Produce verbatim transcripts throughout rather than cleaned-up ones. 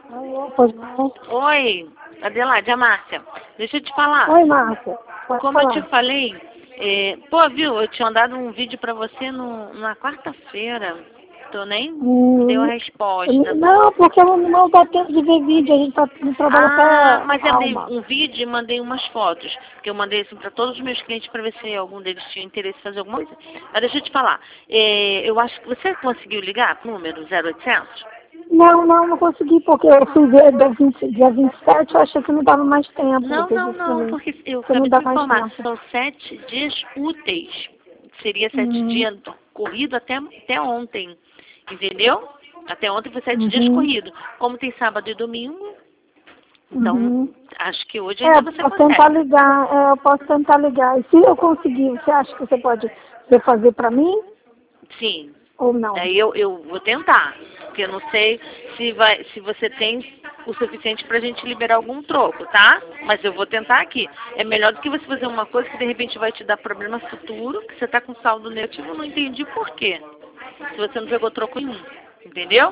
Alô, pois não? Oi, Adelaide, a Márcia. Deixa eu te falar. Oi, Márcia. Pode Como falar. eu te falei, é, pô, viu, eu tinha mandado um vídeo pra você no, na quarta-feira. Tu nem Hum, deu a resposta. não, porque não, não dá tempo de ver vídeo, a gente tá, não trabalha Ah, até mas eu mandei alma. um vídeo e mandei umas fotos. Porque eu mandei assim pra todos os meus clientes pra ver se algum deles tinha interesse em fazer alguma coisa. Mas deixa eu te falar. É, eu acho que você conseguiu ligar pro número zero oitocentos? Não, não, não consegui, porque eu fui ver dia vinte, dia vinte e sete, eu achei que não dava mais tempo. Não, Você não, disse pra não, mim porque eu que não acabei dá de mais informar. tempo. São sete dias úteis. Seria sete Hum, dias corrido até, até ontem. Entendeu? Até ontem foi sete dias uhum, corrido. Como tem sábado e domingo, então uhum. acho que hoje É, ainda eu você posso tentar consegue. ligar, é, eu posso tentar ligar. E se eu conseguir, você acha que você pode você fazer pra mim Sim. ou não? Aí eu, eu vou tentar. Porque eu não sei se, vai, se você tem o suficiente pra gente liberar algum troco, tá? Mas eu vou tentar aqui. É melhor do que você fazer uma coisa que de repente vai te dar problema futuro, que você tá com saldo negativo, eu não entendi por quê. Se você não pegou troco nenhum. Entendeu?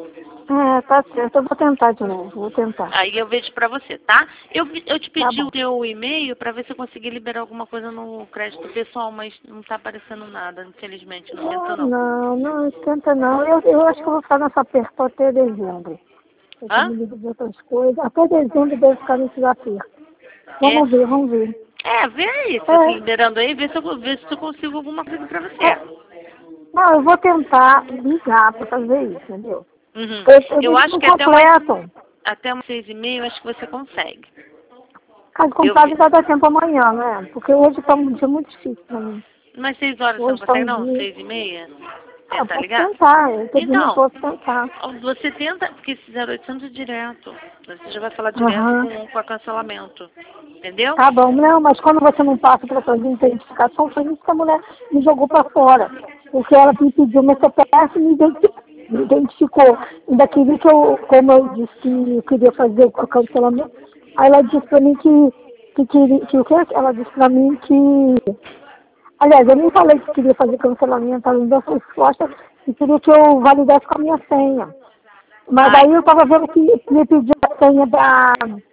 É, tá certo, eu vou tentar de novo, vou tentar. Aí eu vejo pra você, tá? Eu, eu te Tá pedi bom. o teu e-mail pra ver se eu consegui liberar alguma coisa no crédito pessoal, mas não tá aparecendo nada, infelizmente, no momento Ah, não. não, não esquenta não. Eu, eu acho que eu vou ficar nessa aperto até dezembro. Eu tô Hã? me livro de outras coisas. Até dezembro deve ficar nesse aperto. É? Vamos ver, vamos ver. É, vê aí, se você É, liberando aí, vê se eu, vê se eu consigo alguma coisa pra é, você. não, eu vou tentar ligar para fazer isso, entendeu? Uhum. Eu, Eu eles acho não que até umas, completam. até umas seis e meia, eu acho que você consegue. Caso Eu contrário, vi. vai dar tempo amanhã, né? Porque hoje está um dia muito difícil para mim. Umas seis horas você não Hoje está consegue um não? dia... Seis e meia? Ah, eu Tentar posso ligar? tentar, eu tô dizendo, eu Então, posso tentar. você tenta, porque esse zero oitocentos é direto. Você já vai falar direto Aham. com, com a cancelamento. Entendeu? Tá bom, não, mas quando você não passa para fazer identificação, foi isso que a mulher me jogou para fora. Porque ela me pediu meu C P F e me identi- me identificou. Ainda queria que eu, como eu disse que eu queria fazer o cancelamento, aí ela disse para mim que, que queria, que o que? Ela disse para mim que, aliás, eu nem falei que queria fazer cancelamento, ela me deu essa resposta e queria que eu validasse com a minha senha. Mas Ai, aí eu estava vendo que me pediu a senha da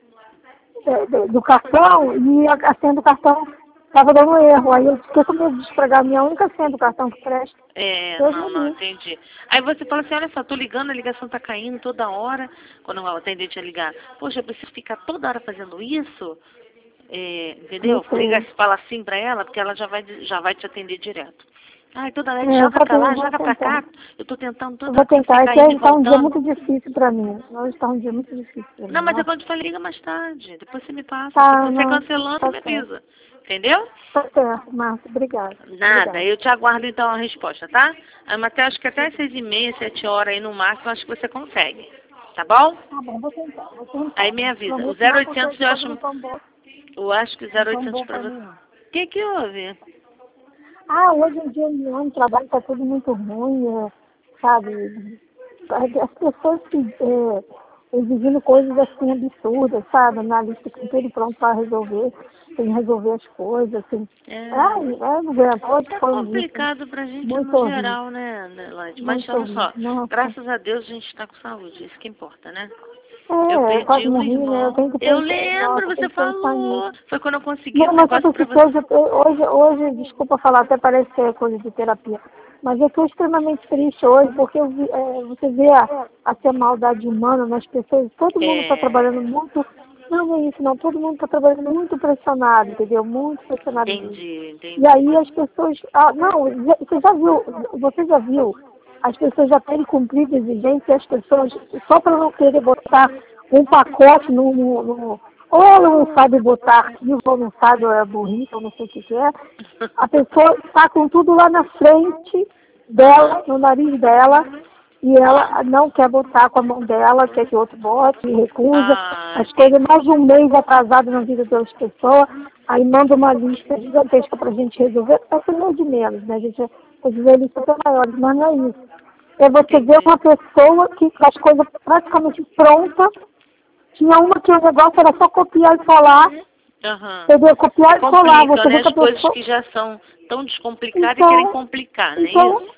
é, do, do cartão e a, a senha do cartão estava dando erro. Aí eu fiquei com medo de estragar a minha única senha do cartão que presta. é, Deus não, me não, livre. entendi. Aí você fala assim, olha só, tô ligando, a ligação tá caindo toda hora, quando o atendente ia ligar. Poxa, eu preciso ficar toda hora fazendo isso? É, Não entendeu? Liga, sei. fala assim pra ela, porque ela já vai, já vai te atender direto. Ai, toda hora, É, eu joga vou, pra ter- eu lá, vou joga pra tentar. cá. Eu tô tentando Eu toda vou hora, tem que tentar. É ficar que indo e está um dia voltando. muito difícil para mim. Hoje está um dia muito difícil para mim. Não, mas é Nossa. quando eu falei, liga mais tarde. Depois você me passa. Se Tá, você não. cancelando, você Tá me certo. avisa. Entendeu? Tá certo, Márcia. Obrigada. Nada, Obrigada. eu te aguardo então a resposta, tá? Ah, mas até, acho que até seis e meia, sete horas aí no máximo, acho que você consegue. Tá bom? Tá bom, vou tentar. Vou Aí tentar. me Não avisa. O prometo zero não porque oitocentos as eu coisas não acho, estão boas. eu acho que o Não zero estão oitocentos boas pra para você. mim, não. O que que houve? Ah, hoje em dia no trabalho está tudo muito ruim, é, sabe? As pessoas que, é, exigindo coisas assim absurdas, sabe? Na lista com tudo pronto para resolver, sem resolver as coisas, assim. É, Ai, é, não aguento, hoje tá foi isso. complicado pra gente Muito no horrível, geral, né, Nelaide? Mas muito olha horrível. só, Nossa. graças a Deus a gente tá com saúde, isso que importa, né? Eu É, eu perdi quase um morri, né? Eu irmão. tenho que Eu pensar, lembro, nossa, eu você tenho que pensar falou. nisso. Foi quando eu consegui Não, um mas é negócio pra porque você. hoje, hoje, hoje, desculpa falar, até parece que é coisa de terapia, mas eu estou extremamente triste hoje, porque eu vi, é, você vê a, a maldade humana nas pessoas, todo mundo está É, trabalhando muito, não é isso não, todo mundo está trabalhando muito pressionado, entendeu? Muito pressionado mesmo. entendi, E entendi. aí as pessoas, ah, não, já- você já viu, você já viu, as pessoas já terem cumprido exigências, as pessoas, só para não querer botar um pacote no, no, no ou ela não sabe botar arquivo, ou não sabe, ou é burrice, ou não sei o que, que é. A pessoa está com tudo lá na frente Aham. dela, no nariz dela, e ela não quer botar com a mão dela, quer que o outro bote, recusa. Ah, As coisas entendi. mais de um mês atrasado na vida das pessoas, aí manda uma lista gigantesca para a gente resolver. Essa não é de menos, né? A gente pode dizer listas até maiores, mas não é isso. É você ver Entendi. uma pessoa que com as coisas praticamente prontas. Tinha uma que o negócio era só copiar e colar, Aham. entendeu? E Copiar e colar. complicam, Você né? vê que As a coisas pessoa... que já são tão descomplicadas e querem Então, complicar, não é então, isso?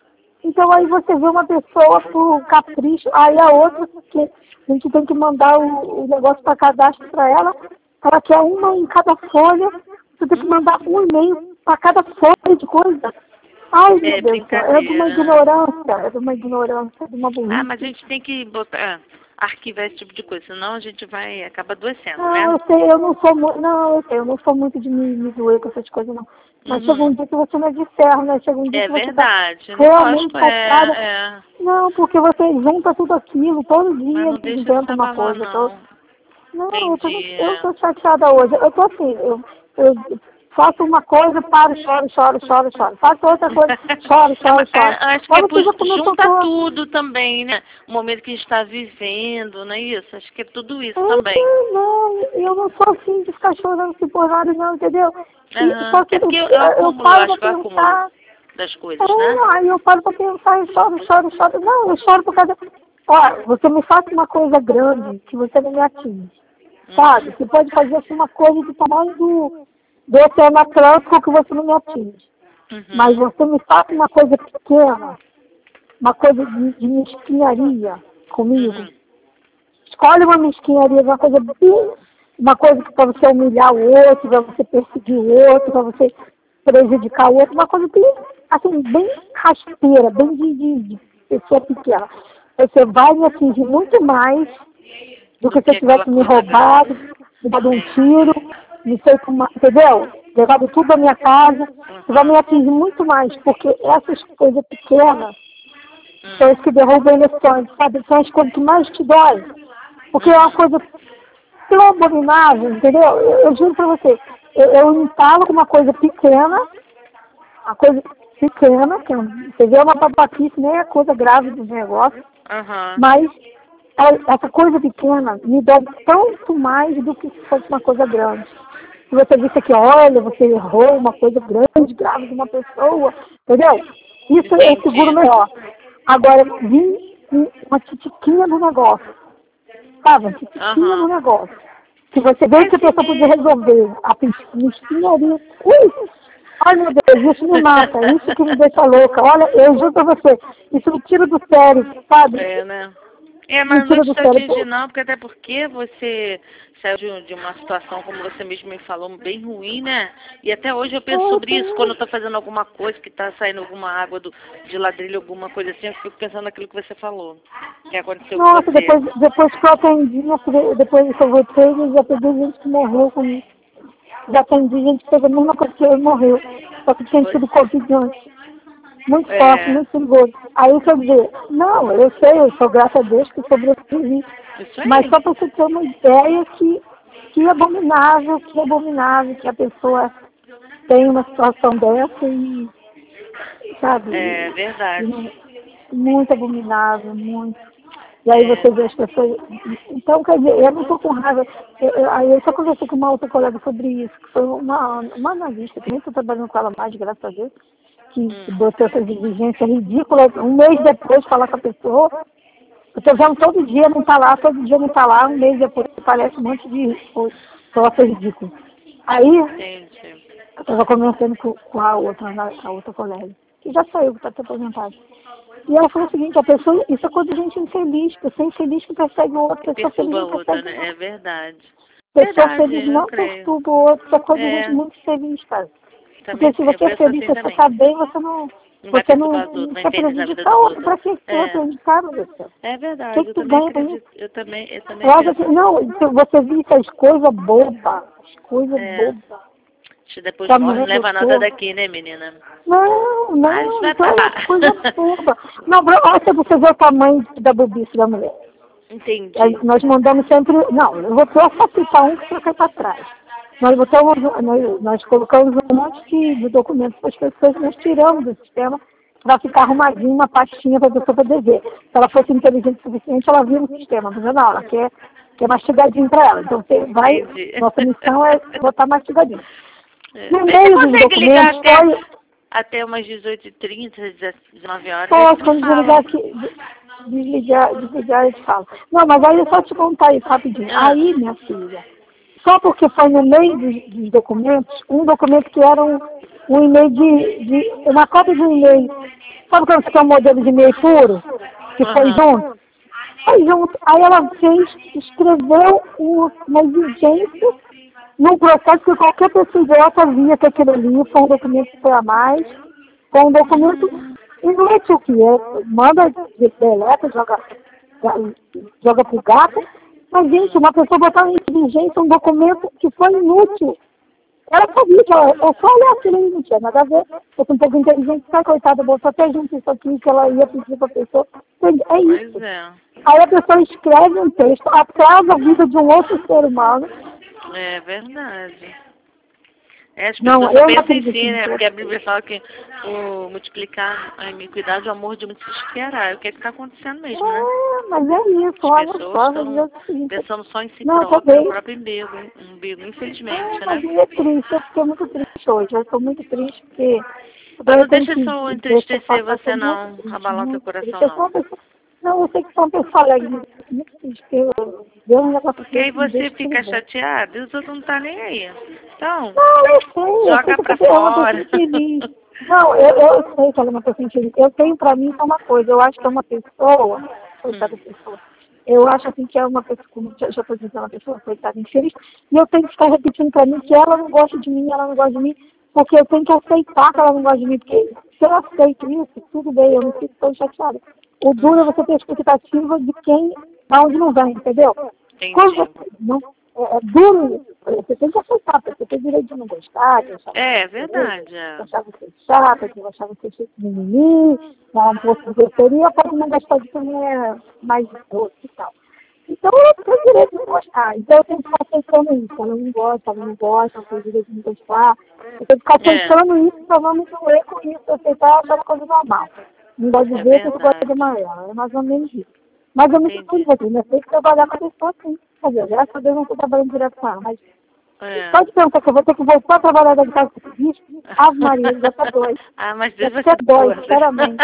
Então aí você vê uma pessoa por capricho, aí a outra, que a gente tem que mandar o, o negócio para cadastro para ela, ela quer uma em cada folha, você tem que mandar um e-mail para cada folha de coisa. Ai, meu É Deus do céu, é de uma brincadeira. ignorância, é de uma ignorância, é de uma burrice. Ah, mas a gente tem que botar, arquivar esse tipo de coisa, senão a gente vai, acaba adoecendo, Não, né? eu sei, eu não sou muito, não, eu sei, eu não sou muito de me, me doer com essas coisas, não. Mas chega um Uhum. dia que você não é de ferro, né? Chega um dia É que você tá verdade, realmente lógico, focada. é, é. Não, porque você junta tudo aquilo, todo Mas dia não deixa se inventa uma abalar, coisa. Tô... não. Não, eu tô, Entendi. eu É. tô chateada hoje. Eu tô assim, eu, eu faço uma coisa, paro, choro, choro, choro, choro. Faço outra coisa, choro, É, choro, mas, é, choro. acho que é Quando por, você já começou a junta falar, tudo também, né? O momento que a gente está vivendo, não é isso? Acho que é tudo isso também. "Ah, não, eu não sou assim de ficar chorando assim por nada, não, entendeu? E, Aham. só que É eu, porque eu, eu eu acumulo, eu paro acho pra que eu acumulo pensar. das coisas, né? É, aí eu paro pra pensar e choro, choro, choro. Não, eu choro por causa. Ó, você me faz uma coisa grande que você não me atinge. Sabe? Uhum. Você pode fazer assim, uma coisa do tamanho do, do Oceano Atlântico que você não me atinge. Mas Uhum. você me faz uma coisa pequena, uma coisa de, de mesquinharia comigo. Uhum. Escolhe uma mesquinharia, uma coisa bem, uma coisa para você humilhar o outro, para você perseguir o outro, para você prejudicar o outro, uma coisa bem, assim, bem rasteira, bem de, de, de pessoa pequena. Você vai me atingir muito mais do que Do se eu que aquela tivesse me coisa roubado, grande. me dado um Entendi. tiro, me feito uma, entendeu? Levado tudo da minha casa. Você vai me Uhum. atingir muito mais, porque essas coisas pequenas são as Hum. que derrubam eleções, sabe? São as coisas que mais te dói. Porque é uma Uhum. coisa tão abominável, entendeu? Eu, eu juro pra você, eu, eu entalo com uma coisa pequena, uma coisa pequena, que é um- você vê uma babaquice, nem é coisa grave do negócio, Aham. mas é- essa coisa pequena me dói tanto mais do que se fosse uma coisa grande. Se você disse que, olha, você errou uma coisa grande, grave de uma pessoa, entendeu? Isso eu seguro Entendi. melhor. Agora, vim com uma titiquinha do negócio, sabe? Uma titiquinha do Aham. negócio. Se você vê É que a assim pessoa podia mesmo. resolver a mesquinharia, ui, ai meu Deus, isso me mata, isso que me deixa louca. Olha, eu juro pra você, isso me tira do sério, sabe? É, né? É, Me mas não vai tira do te sério. atingir não, porque até porque você saiu de, um- de uma situação, como você mesmo me falou, bem ruim, né? E até hoje eu penso É, sobre isso, quando sim. eu tô fazendo alguma coisa, que tá saindo alguma água do, de ladrilho, alguma coisa assim, eu fico pensando naquilo que você falou, que aconteceu com Nossa, você. depois, depois que eu atendi, minha filha, depois que eu voltei, eu já peguei gente que morreu comigo. Já atendi gente que fez a mesma coisa que eu e morreu. Só que tinha Pois tido Covid antes. Muito forte, é, muito perigoso. Aí quer dizer, não, eu sei, eu sou graças a Deus que sobrevivi. isso Mas aí. só para você ter uma ideia que, que abominável, que abominável que a pessoa tem uma situação dessa e, sabe, É e, e verdade. não- muito abominável, muito. E aí É. você vê as pessoas. Então, quer dizer, eu não estou com raiva. Eu, eu, aí eu só conversei com uma outra colega sobre isso, que foi uma, uma analista, que nem estou trabalhando com ela mais, graças a Deus, que, que Hum. botou essas exigências ridículas, um mês depois falar com a pessoa. Eu estou vendo todo dia não está lá, todo dia não está lá, um mês depois parece um monte de troça ridícula. Aí, Entendi. eu estava conversando com, com a outra, a outra colega, que já saiu, que está até aposentada. E ela falou o seguinte, a pessoa, isso é coisa de gente infeliz, pessoa infeliz que persegue o outro, Que pessoa feliz perturba a não outra, persegue o né? É outro. verdade. Pessoa Verdade, feliz eu não creio. perturba o outro, isso é coisa de gente É, muito feliz, cara. também Porque se eu você é penso feliz, assim você também. está bem, você não, Não vai você não, perturbar os outros, não vai quer infeliz a vida prejudicar dos o outro. outros. Para que você vai É, prejudicar, meu Deus do céu? é O que, verdade, que eu tu também ganha com isso? acredito, eu também, eu também Eu acho penso assim, assim. não, se você visse as coisas bobas, as coisas É, bobas se depois que a morre, não mulher leva nada botou. daqui, né, menina? Não, Mas não, vai então pra é lá. uma coisa boba. Não, bro, olha você vê o tamanho da bobice da mulher. Aí Entendi. nós mandamos sempre, não, eu vou só citar um que fica para trás. Nós, botamos, nós, nós colocamos um monte de, de documentos para as pessoas, nós tiramos do sistema para ficar arrumadinho uma pastinha para a pessoa poder ver. Se ela fosse inteligente o suficiente, ela via no sistema, mas não, ela quer, quer mastigadinho para ela. Então você vai, Entendi. nossa missão é botar mastigadinho. É, No vê se meio dos consegue ligar documentos até, foi, até umas dezoito e trinta, dezenove horas, aí posso, você me quando desligar fala. aqui, desligar, desligar eu te falo. Não, mas aí é só te contar isso rapidinho. Ah, Aí, minha filha, só porque foi no meio dos, dos documentos, um documento que era um, um e-mail de, de. Uma cópia de um e-mail. Sabe quando você tem um modelo de e-mail puro? Que foi Uhum. junto? Foi junto. Aí ela fez, escreveu uma exigência num processo que qualquer pessoa idiota via que aquilo ali foi um documento que foi a mais, foi um documento inútil que é, manda, deleta, joga, joga pro gato. Mas, gente, uma pessoa botar em exigência um documento que foi inútil. Ela sabia que ela, eu só olhar aquilo e não tinha nada a ver. Eu sou um pouco inteligente, tá, coitada, botou até junto isso aqui que ela ia pedir pra pessoa. É isso. Pois é. Aí a pessoa escreve um texto, atrasa a vida de um outro ser humano. É verdade. É, as Não, pessoas eu só não pensam em acredito si, né? nisso. Porque a Bíblia fala que o multiplicar a iniquidade, o amor de muitos se esfriará. É o que está acontecendo mesmo, né? É, mas é isso, As olha pessoas só, estão meu Deus. pensando só em si Não, próprio, no talvez. próprio umbigo, umbigo, infelizmente, É, né? mas é triste, eu fiquei muito triste hoje. Eu estou muito triste porque de Mas não deixa repente isso Deus tá entristecer passando, eu você tô muito não, triste, abalar o teu muito coração triste. Eu sou não. uma pessoa, não, eu sei que sou uma pessoa alegre, mas muito triste, porque eu, Deus um negócio Porque aí desse me você deixa tudo fica bom. chateado e os outros não tá nem aí. Então, Não, eu sei, eu sei joga que pra você é uma pessoa fora. infeliz. Não, eu, eu sei que ela é uma pessoa infeliz. Eu tenho pra mim só uma coisa, eu acho que é uma pessoa, coitada Hum. pessoa, eu acho assim que é uma pessoa, como já já estou dizendo, uma pessoa, coitada, infeliz, e eu tenho que ficar repetindo pra mim que ela não gosta de mim, ela não gosta de mim, porque eu tenho que aceitar que ela não gosta de mim, porque se eu aceito isso, tudo bem, eu não fico tão chateada. O duro é Uhum. você ter expectativa de quem, da onde não vem, entendeu? Quando Entendi. você, não, é, é duro isso, você tem que aceitar, porque você tem direito de não gostar, de achar É, é você feio, verdade. de É. achar você chata, de achar você cheio de mimimi, dar um pouco de grosseria, pode não gostar de quem é mais doce e tal. Então eu tenho direito de não gostar. Então eu tenho que ficar aceitando isso. Ela não gosta, ela não gosta, eu tenho direito de não gostar. Eu tenho que ficar É, aceitando isso para não me doer com isso, aceitar e achar uma coisa normal. Não gosto de é ver, eu não gosto de verdade. amarelo. É mais ou menos isso. Mas eu me sinto Entendi. assim, eu tenho que trabalhar com a pessoa assim. Quer dizer, graças a Deus eu não estou trabalhando direto com ela, mas É. pode pensar que eu vou ter que voltar a trabalhar dentro de casa com esse bicho. Ave Maria, já tá dois. Ah, mas Já Deus vai até te dar dói, força. sinceramente.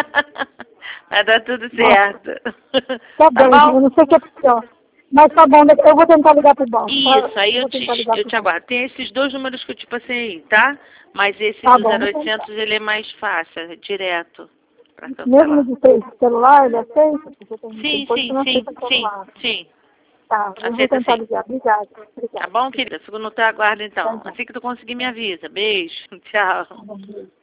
Vai dar tudo Nossa, certo. tá Tá bem, eu bom? não sei o que é pior. Mas tá bom, eu vou tentar ligar pro banco. Tá? Isso, aí Eu eu vou te, tentar ligar eu pro te banco. aguardo. Tem esses dois números que eu te passei aí, tá? Mas esse Tá do bom, zero vou tentar. oitocentos, ele é mais fácil, é direto pra Mesmo cancelar. de ter celular, ele aceita? Porque tem, tem Sim, coisa que sim, não sim, aceita sim, celular. sim. Tá, eu vou Aceita tentar sim. ligar. Obrigada. Tá Obrigada. bom, querida? Segundo eu te aguardo, Tá então. bom. Assim que tu conseguir, me avisa. Beijo. Tchau. Tá bom.